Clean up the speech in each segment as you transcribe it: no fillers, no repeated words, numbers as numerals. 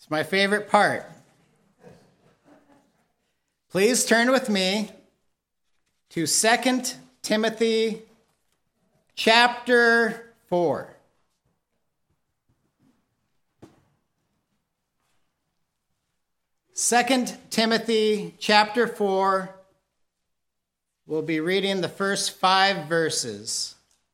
It's my favorite part. Please turn with me to 2 Timothy chapter 4. Second Timothy chapter 4, we'll be reading the first 5 verses.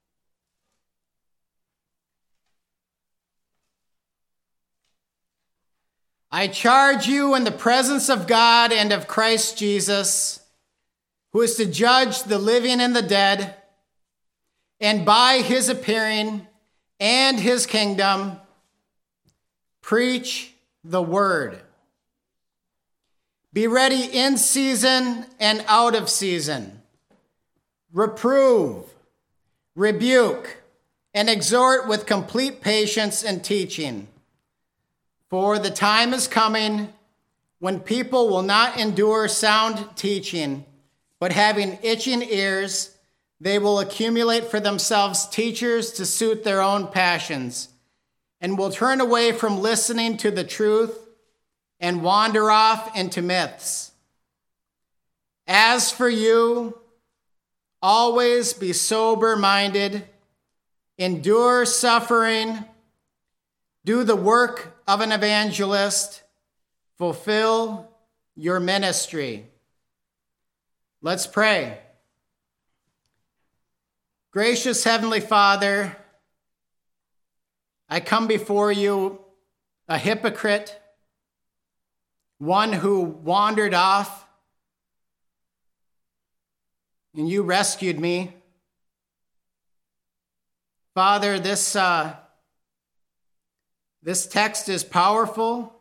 I charge you in the presence of God and of Christ Jesus, who is to judge the living and the dead, and by his appearing and his kingdom, preach the word. Be ready in season and out of season. Reprove, rebuke, and exhort with complete patience and teaching. For the time is coming when people will not endure sound teaching, but having itching ears, they will accumulate for themselves teachers to suit their own passions, and will turn away from listening to the truth and wander off into myths. As for you, always be sober-minded, endure suffering, do the work of an evangelist, fulfill your ministry. Let's pray. Gracious Heavenly Father, I come before you a hypocrite, one who wandered off, and you rescued me. Father, this text is powerful.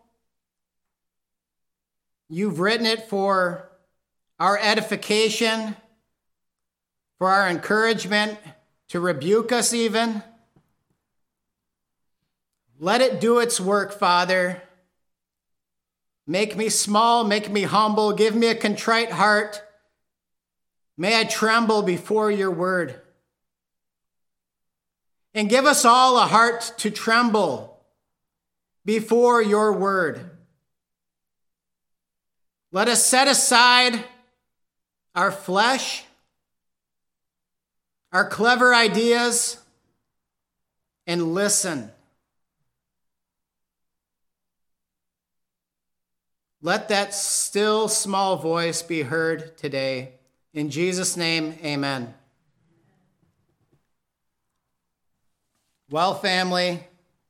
You've written it for our edification, for our encouragement, to rebuke us even. Let it do its work, Father. Make me small, make me humble, give me a contrite heart. May I tremble before your word. And give us all a heart to tremble before your word. Let us set aside our flesh, our clever ideas, and listen. Let that still small voice be heard today. In Jesus' name, amen. Well, family,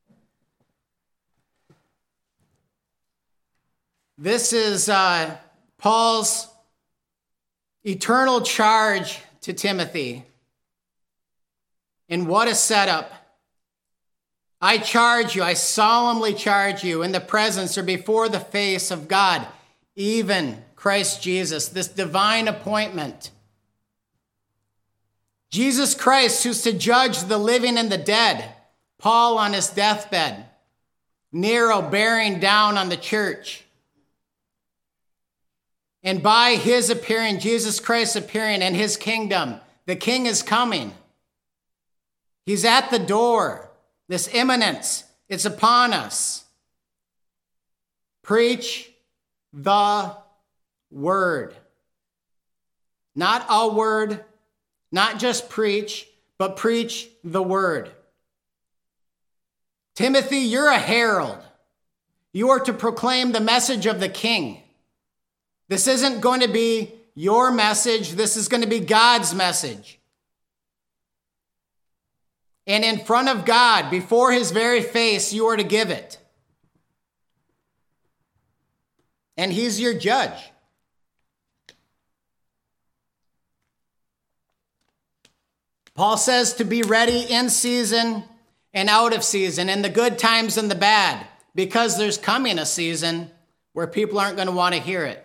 this is Paul's eternal charge to Timothy. And what a setup. I charge you, I solemnly charge you in the presence or before the face of God, even Christ Jesus, this divine appointment. Jesus Christ, who's to judge the living and the dead. Paul on his deathbed. Nero bearing down on the church. And by his appearing, Jesus Christ appearing in his kingdom, the king is coming. He's at the door. This imminence, it's upon us. Preach the word. Not a word, not just preach, but preach the word. Timothy, you're a herald. You are to proclaim the message of the king. This isn't going to be your message. This is going to be God's message. And in front of God, before his very face, you are to give it. And he's your judge. Paul says to be ready in season and out of season, in the good times and the bad, because there's coming a season where people aren't going to want to hear it.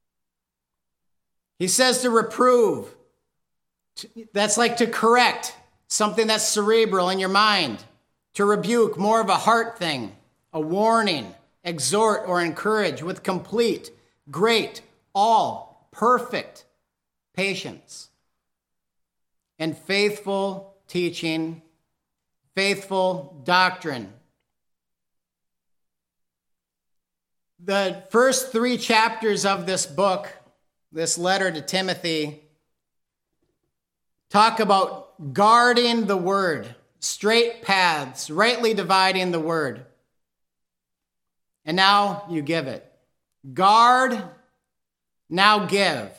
He says to reprove. That's like to correct. Something that's cerebral in your mind. To rebuke, more of a heart thing, a warning, exhort or encourage with complete, great, all, perfect patience. And faithful teaching, faithful doctrine. The first 3 chapters of this book, this letter to Timothy, talk about guarding the word, straight paths, rightly dividing the word. And now you give it. Guard, now give.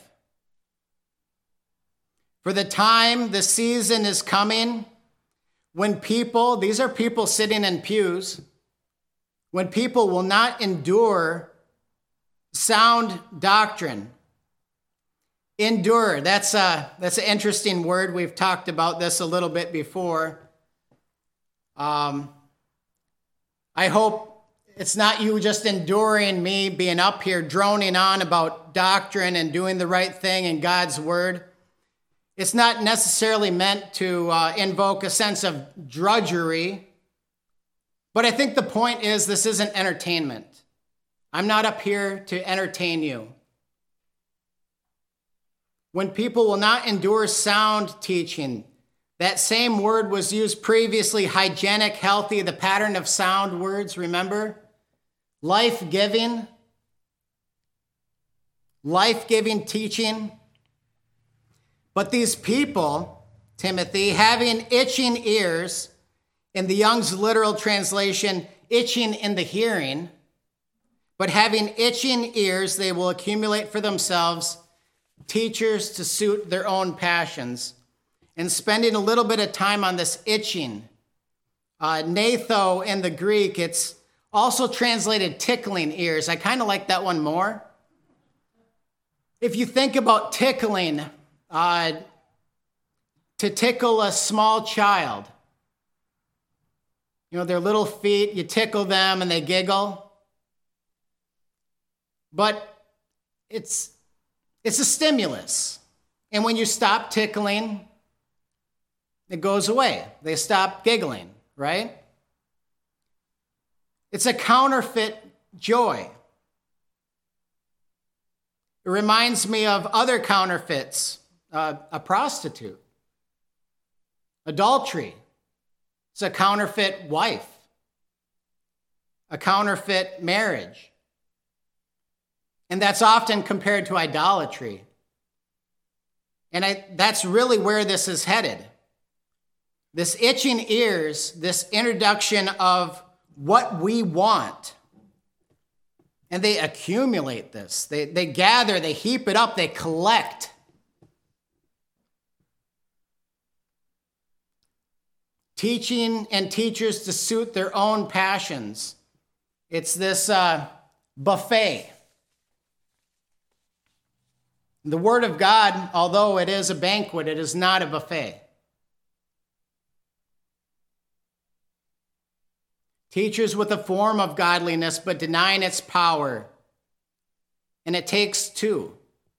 For the time, the season is coming when people, these are people sitting in pews, when people will not endure sound doctrine. Endure, that's an interesting word. We've talked about this a little bit before. I hope it's not you just enduring me being up here droning on about doctrine and doing the right thing in God's word. It's not necessarily meant to invoke a sense of drudgery, but I think the point is this isn't entertainment. I'm not up here to entertain you. When people will not endure sound teaching, that same word was used previously, hygienic, healthy, the pattern of sound words, remember? Life-giving teaching. But these people, Timothy, having itching ears, in the Young's literal translation, itching in the hearing, but having itching ears, they will accumulate for themselves teachers to suit their own passions. And spending a little bit of time on this itching. Natho in the Greek, it's also translated tickling ears. I kind of like that one more. If you think about tickling, to tickle a small child, their little feet, you tickle them and they giggle. But it's a stimulus. And when you stop tickling, it goes away. They stop giggling, right? It's a counterfeit joy. It reminds me of other counterfeits, a prostitute, adultery. It's a counterfeit wife, a counterfeit marriage. And that's often compared to idolatry. And that's really where this is headed. This itching ears, this introduction of what we want. And they accumulate this. They gather, they heap it up, they collect. Teaching and teachers to suit their own passions. It's this buffet. The Word of God, although it is a banquet, it is not a buffet. Teachers with a form of godliness, but denying its power. And it takes 2.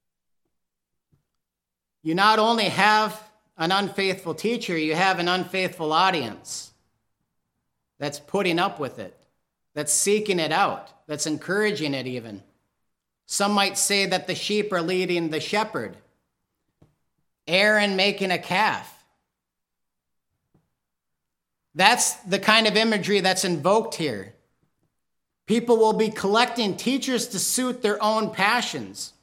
You not only have an unfaithful teacher, you have an unfaithful audience that's putting up with it, that's seeking it out, that's encouraging it even. Some might say that the sheep are leading the shepherd. Aaron making a calf. That's the kind of imagery that's invoked here. People will be collecting teachers to suit their own passions.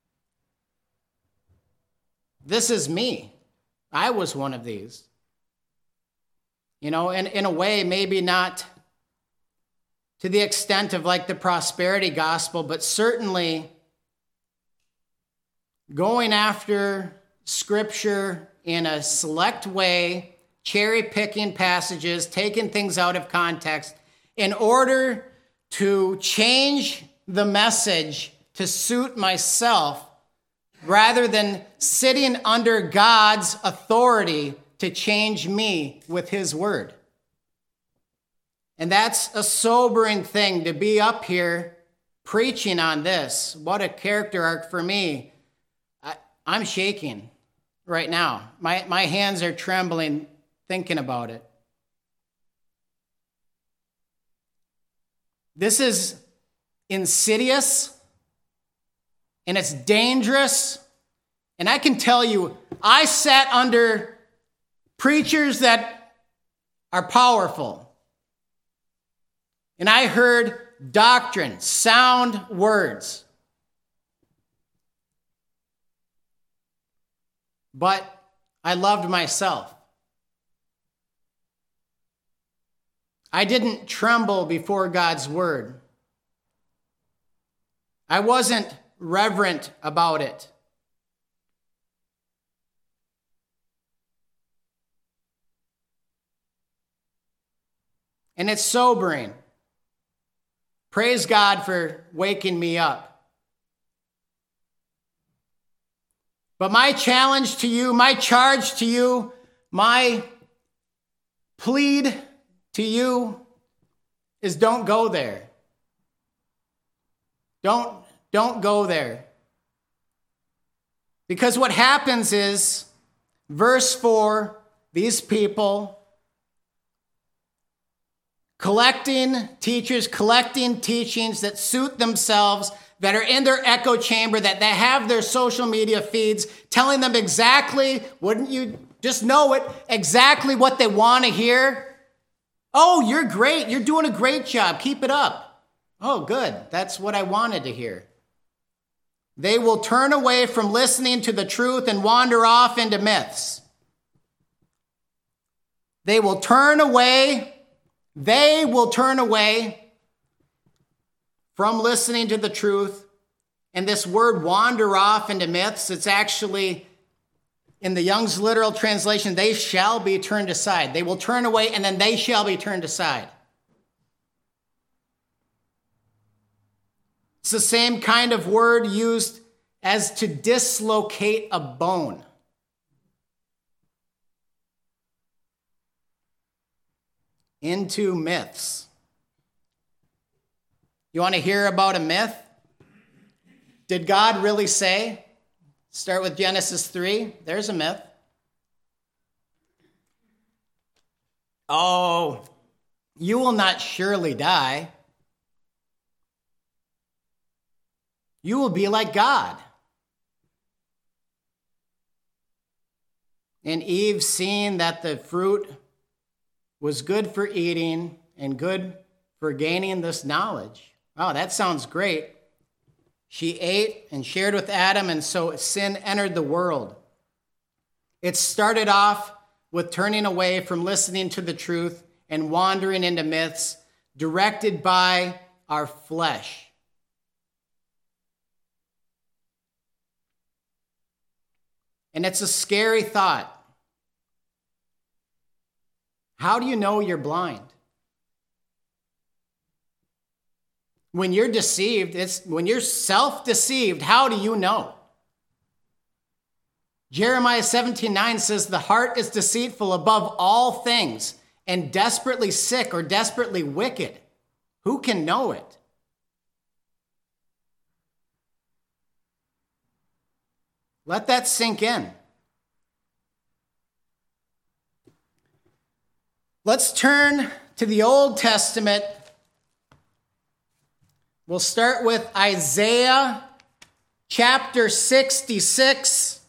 This is me. I was one of these. In a way, maybe not to the extent of like the prosperity gospel, but certainly going after Scripture in a select way, cherry-picking passages, taking things out of context, in order to change the message to suit myself, rather than sitting under God's authority to change me with His word. And that's a sobering thing to be up here preaching on this. What a character arc for me. I'm shaking right now. My hands are trembling thinking about it. This is insidious and it's dangerous. And I can tell you, I sat under preachers that are powerful. And I heard doctrine, sound words. But I loved myself. I didn't tremble before God's word. I wasn't reverent about it. And it's sobering. Praise God for waking me up. But my challenge to you, my charge to you, my plead to you is don't go there. Don't go there. Because what happens is, verse 4, these people collecting teachers, collecting teachings that suit themselves, that are in their echo chamber, that they have their social media feeds, telling them exactly, wouldn't you just know it, exactly what they want to hear. Oh, you're great. You're doing a great job. Keep it up. Oh, good. That's what I wanted to hear. They will turn away from listening to the truth and wander off into myths. They will turn away from listening to the truth. And this word wander off into myths, it's actually, in the Young's literal translation, they shall be turned aside. They will turn away and then they shall be turned aside. It's the same kind of word used as to dislocate a bone. Into myths. You want to hear about a myth? Did God really say? Start with Genesis 3. There's a myth. Oh, you will not surely die. You will be like God. And Eve, seeing that the fruit was good for eating and good for gaining this knowledge. Oh, that sounds great. She ate and shared with Adam, and so sin entered the world. It started off with turning away from listening to the truth and wandering into myths directed by our flesh. And it's a scary thought. How do you know you're blind? When you're deceived, when you're self-deceived, how do you know? Jeremiah 17:9 says, the heart is deceitful above all things and desperately sick or desperately wicked. Who can know it? Let that sink in. Let's turn to the Old Testament. We'll start with Isaiah chapter 66.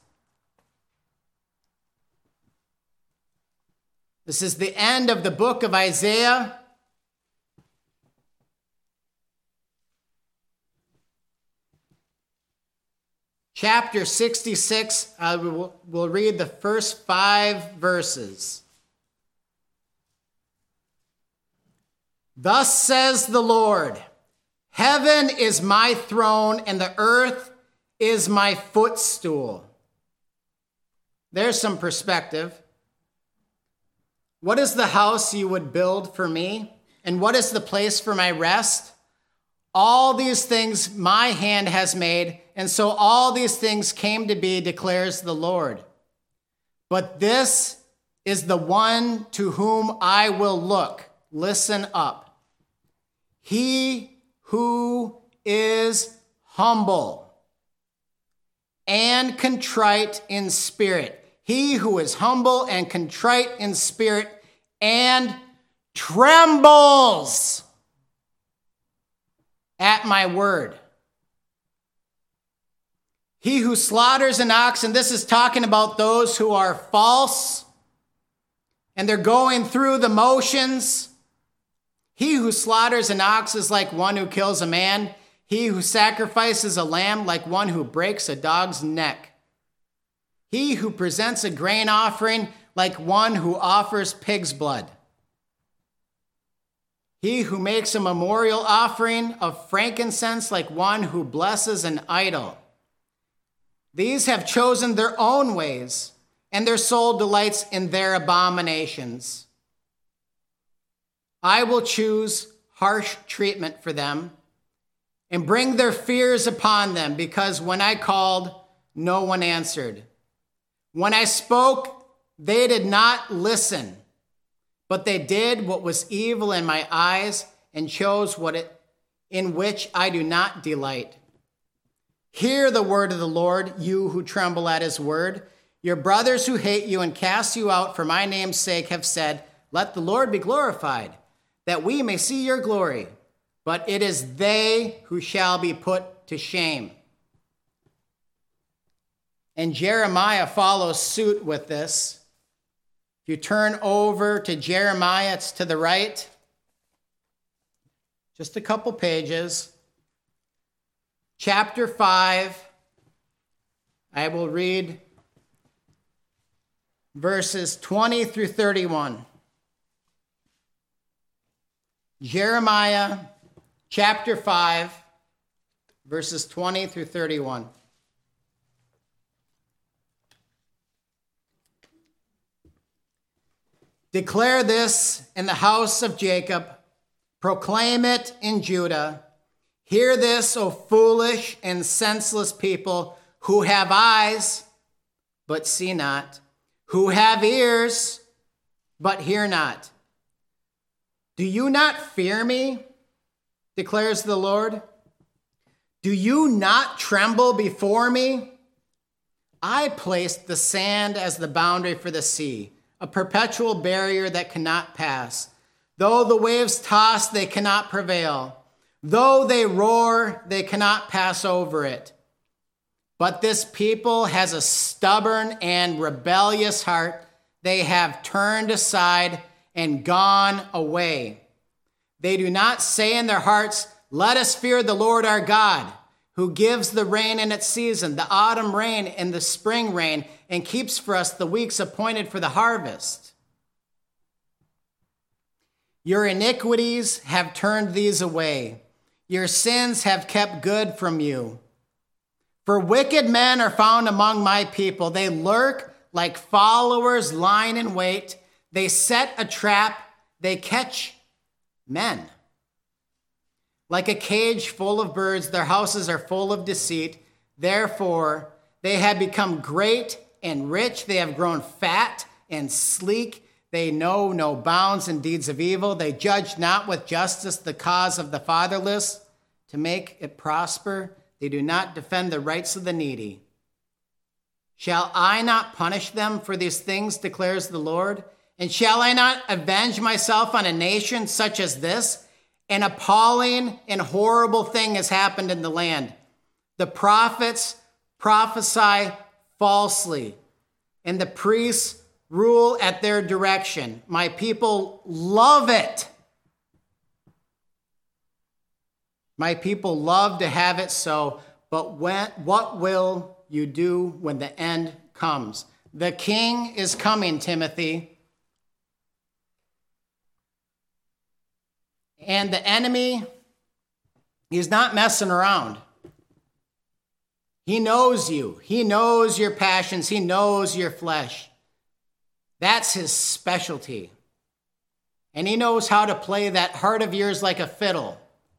This is the end of the book of Isaiah. Chapter 66, we'll read the first 5 verses. Thus says the Lord, heaven is my throne and the earth is my footstool. There's some perspective. What is the house you would build for me? And what is the place for my rest? All these things my hand has made, and so all these things came to be, declares the Lord. But this is the one to whom I will look. Listen up. He who is humble and contrite in spirit. He who is humble and contrite in spirit and trembles at my word. He who slaughters an ox, and this is talking about those who are false and they're going through the motions. He who slaughters an ox is like one who kills a man. He who sacrifices a lamb like one who breaks a dog's neck. He who presents a grain offering like one who offers pig's blood. He who makes a memorial offering of frankincense like one who blesses an idol. These have chosen their own ways, and their soul delights in their abominations. I will choose harsh treatment for them and bring their fears upon them, because when I called, no one answered. When I spoke, they did not listen, but they did what was evil in my eyes and chose in which I do not delight. Hear the word of the Lord, you who tremble at his word. Your brothers who hate you and cast you out for my name's sake have said, let the Lord be glorified, that we may see your glory. But it is they who shall be put to shame. And Jeremiah follows suit with this. If you turn over to Jeremiah, it's to the right. Just a couple pages. Chapter 5. I will read verses 20 through 31. Jeremiah chapter 5, verses 20 through 31. Declare this in the house of Jacob. Proclaim it in Judah. Hear this, O foolish and senseless people, who have eyes, but see not, who have ears, but hear not. Do you not fear me, declares the Lord? Do you not tremble before me? I placed the sand as the boundary for the sea, a perpetual barrier that cannot pass. Though the waves toss, they cannot prevail. Though they roar, they cannot pass over it. But this people has a stubborn and rebellious heart. They have turned aside and gone away. They do not say in their hearts, let us fear the Lord our God, who gives the rain in its season, the autumn rain and the spring rain, and keeps for us the weeks appointed for the harvest. Your iniquities have turned these away. Your sins have kept good from you. For wicked men are found among my people. They lurk like followers lying in wait. They set a trap. They catch men. Like a cage full of birds, their houses are full of deceit. Therefore, they have become great and rich. They have grown fat and sleek. They know no bounds in deeds of evil. They judge not with justice the cause of the fatherless to make it prosper. They do not defend the rights of the needy. Shall I not punish them for these things, declares the Lord? And shall I not avenge myself on a nation such as this? An appalling and horrible thing has happened in the land. The prophets prophesy falsely, and the priests rule at their direction. My people love it. My people love to have it so, but what will you do when the end comes? The king is coming, Timothy. And the enemy, he's not messing around. He knows you. He knows your passions. He knows your flesh. That's his specialty. And he knows how to play that heart of yours like a fiddle.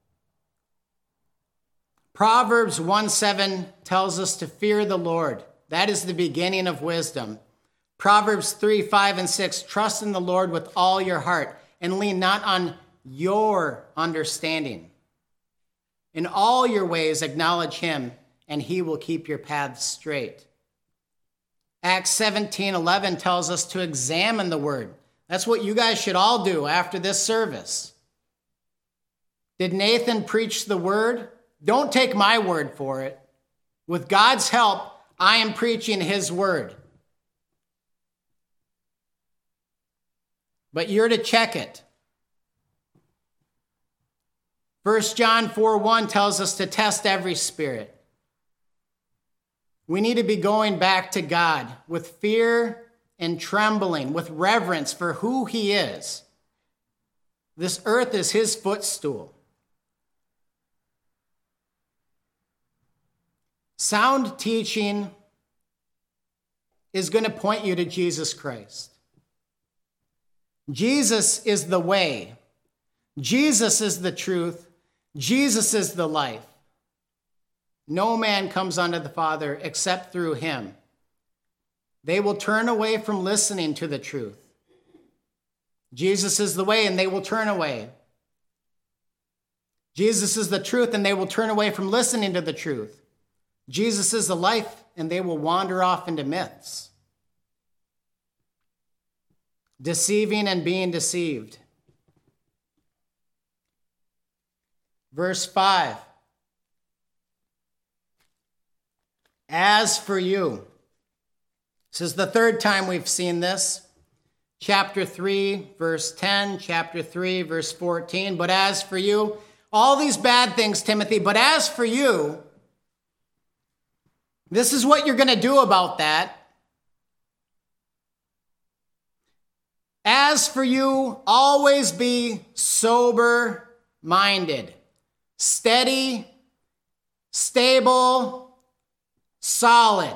Proverbs 1:7 tells us to fear the Lord. That is the beginning of wisdom. Proverbs 3:5 and 6, trust in the Lord with all your heart and lean not on your understanding. In all your ways acknowledge him, and he will keep your paths straight. Acts 17:11 tells us to examine the word. That's what you guys should all do after this service. Did Nathan preach the word? Don't take my word for it. With God's help, I am preaching his word. But you're to check it. 1 John 4:1 tells us to test every spirit. We need to be going back to God with fear and trembling, with reverence for who he is. This earth is his footstool. Sound teaching is going to point you to Jesus Christ. Jesus is the way. Jesus is the truth. Jesus is the life. No man comes unto the Father except through him. They will turn away from listening to the truth. Jesus is the way, and they will turn away. Jesus is the truth, and they will turn away from listening to the truth. Jesus is the life, and they will wander off into myths. Deceiving and being deceived. Verse 5. As for you. This is the third time we've seen this. Chapter 3, verse 10, chapter 3, verse 14. But as for you, all these bad things, Timothy, but as for you, this is what you're going to do about that. As for you, always be sober-minded, steady, stable, solid.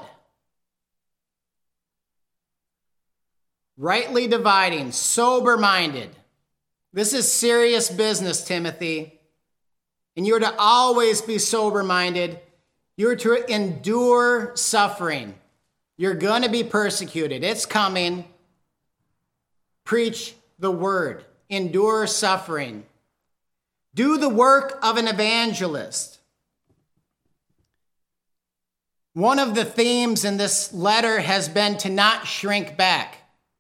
Rightly dividing, sober-minded. This is serious business, Timothy. And you're to always be sober-minded. You're to endure suffering. You're going to be persecuted. It's coming. Preach the word. Endure suffering. Do the work of an evangelist. One of the themes in this letter has been to not shrink back.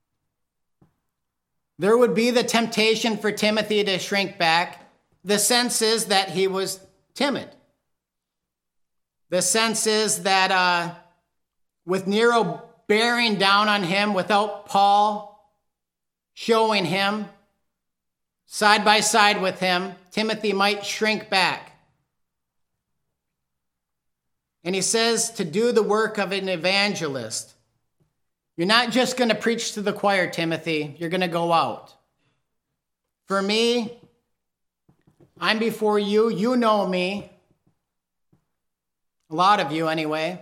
There would be the temptation for Timothy to shrink back. The sense is that he was timid. The sense is that with Nero bearing down on him without Paul showing him side by side with him, Timothy might shrink back. And he says to do the work of an evangelist. You're not just going to preach to the choir, Timothy. You're going to go out. For me, I'm before you. You know me. A lot of you, anyway.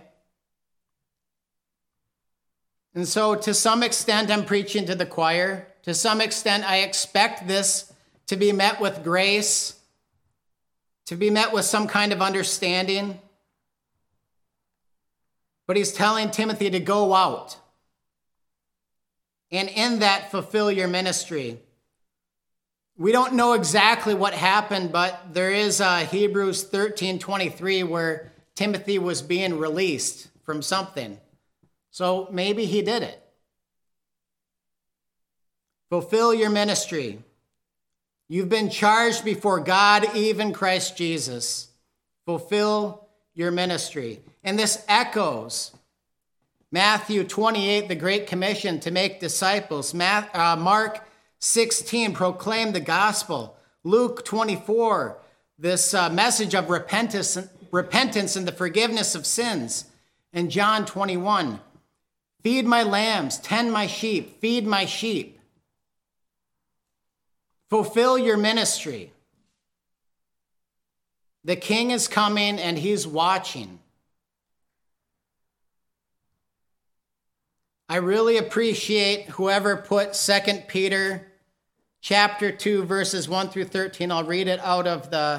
And so, to some extent, I'm preaching to the choir. To some extent, I expect this to be met with grace, to be met with some kind of understanding. But he's telling Timothy to go out. And in that, fulfill your ministry. We don't know exactly what happened, but there is Hebrews 13:23 where Timothy was being released from something. So maybe he did it. Fulfill your ministry. You've been charged before God, even Christ Jesus. Fulfill your ministry. And this echoes Matthew 28, the Great Commission to make disciples. Mark 16, proclaim the gospel. Luke 24, this message of repentance and the forgiveness of sins. And John 21, feed my lambs, tend my sheep, feed my sheep. Fulfill your ministry. The king is coming and he's watching. I really appreciate whoever put 2 Peter chapter 2, verses 1 through 13. I'll read it out of the...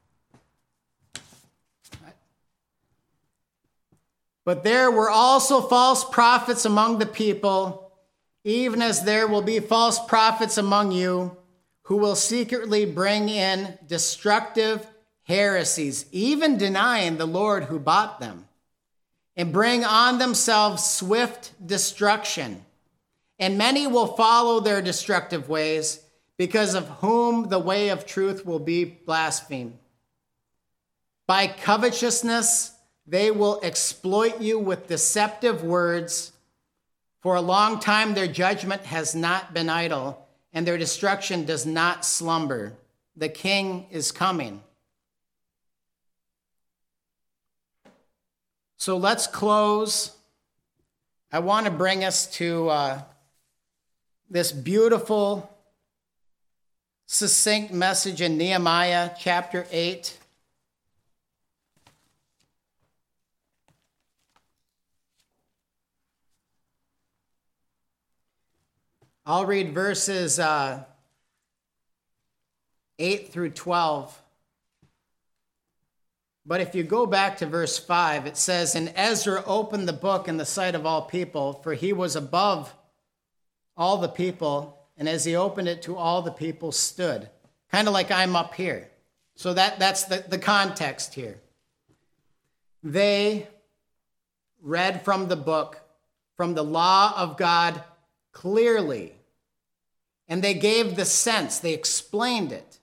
But there were also false prophets among the people, even as there will be false prophets among you, who will secretly bring in destructive heresies, even denying the Lord who bought them, and bring on themselves swift destruction. And many will follow their destructive ways, because of whom the way of truth will be blasphemed. By covetousness, they will exploit you with deceptive words. For a long time, their judgment has not been idle, and their destruction does not slumber. The king is coming. So let's close. I want to bring us to this beautiful, succinct message in Nehemiah chapter 8. I'll read verses 8 through 12. But if you go back to verse 5, it says, "And Ezra opened the book in the sight of all people, for he was above all the people, and as he opened it to all the people stood." Kind of like I'm up here. So that's the context here. They read from the book, from the law of God clearly, and they gave the sense, they explained it.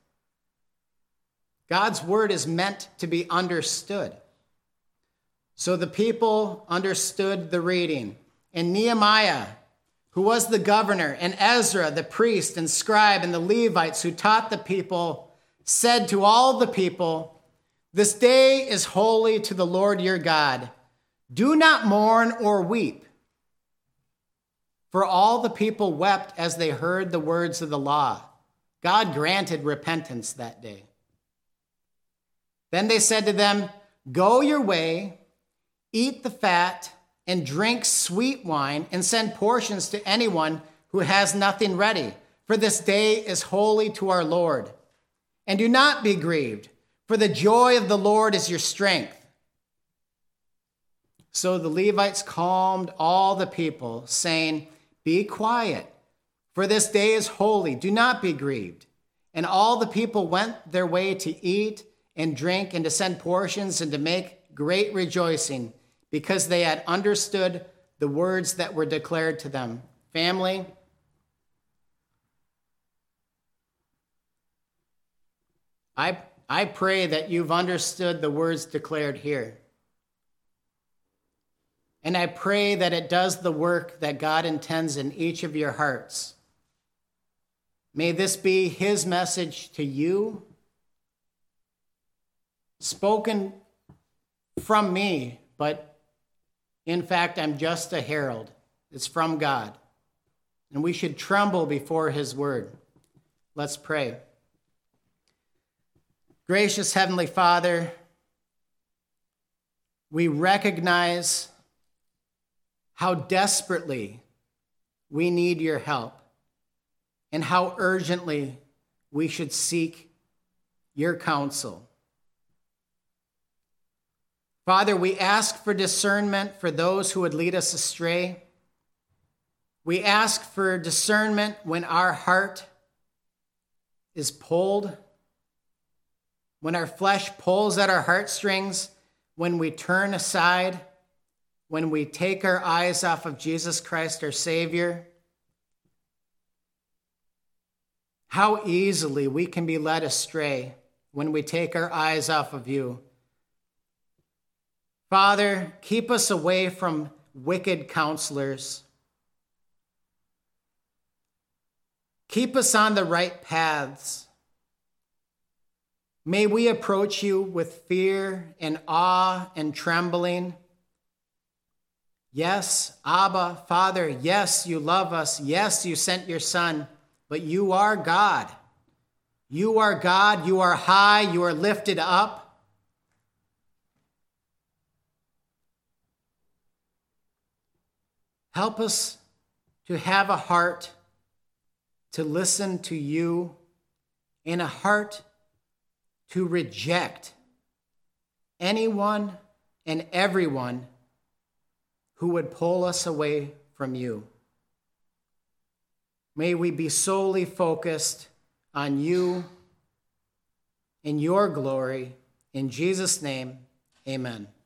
God's word is meant to be understood. So the people understood the reading. And Nehemiah, who was the governor, and Ezra, the priest and scribe, and the Levites who taught the people, said to all the people, "This day is holy to the Lord your God. Do not mourn or weep." For all the people wept as they heard the words of the law. God granted repentance that day. Then they said to them, "Go your way, eat the fat, and drink sweet wine, and send portions to anyone who has nothing ready. For this day is holy to our Lord. And do not be grieved, for the joy of the Lord is your strength." So the Levites calmed all the people, saying, "Be quiet, for this day is holy. Do not be grieved." And all the people went their way to eat and drink and to send portions and to make great rejoicing, because they had understood the words that were declared to them. Family, I pray that you've understood the words declared here. And I pray that it does the work that God intends in each of your hearts. May this be his message to you, spoken from me, but in fact, I'm just a herald. It's from God. And we should tremble before his word. Let's pray. Gracious Heavenly Father, we recognize how desperately we need your help and how urgently we should seek your counsel. Father, we ask for discernment for those who would lead us astray. We ask for discernment when our heart is pulled, when our flesh pulls at our heartstrings, when we turn aside, when we take our eyes off of Jesus Christ, our Savior. How easily we can be led astray when we take our eyes off of you. Father, keep us away from wicked counselors. Keep us on the right paths. May we approach you with fear and awe and trembling. Yes, Abba, Father, yes, you love us. Yes, you sent your Son, but you are God. You are God. You are high. You are lifted up. Help us to have a heart to listen to you and a heart to reject anyone and everyone who would pull us away from you. May we be solely focused on you and your glory. In Jesus' name, amen.